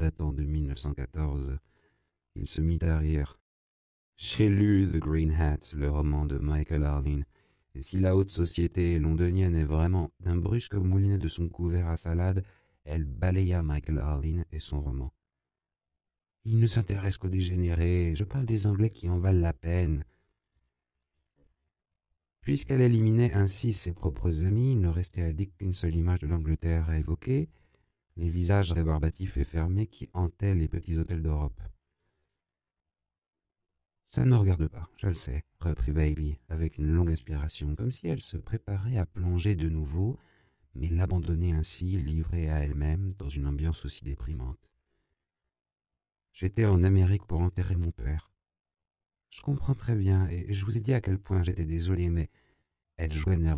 datant de 1914. Il se mit à rire. J'ai lu The Green Hat, le roman de Michael Arline, et si la haute société londonienne est vraiment d'un brusque moulinet de son couvert à salade, elle balaya Michael Arline et son roman. Il ne s'intéresse qu'aux dégénérés, je parle des Anglais qui en valent la peine. Puisqu'elle éliminait ainsi ses propres amis, il ne restait à Dick qu'une seule image de l'Angleterre à évoquer, les visages rébarbatifs et fermés qui hantaient les petits hôtels d'Europe. Ça ne me regarde pas, je le sais, reprit Baby, avec une longue inspiration, comme si elle se préparait à plonger de nouveau, mais l'abandonner ainsi, livrée à elle-même, dans une ambiance aussi déprimante. J'étais en Amérique pour enterrer mon père. Je comprends très bien, et je vous ai dit à quel point j'étais désolé, mais elle jouait nerveusement.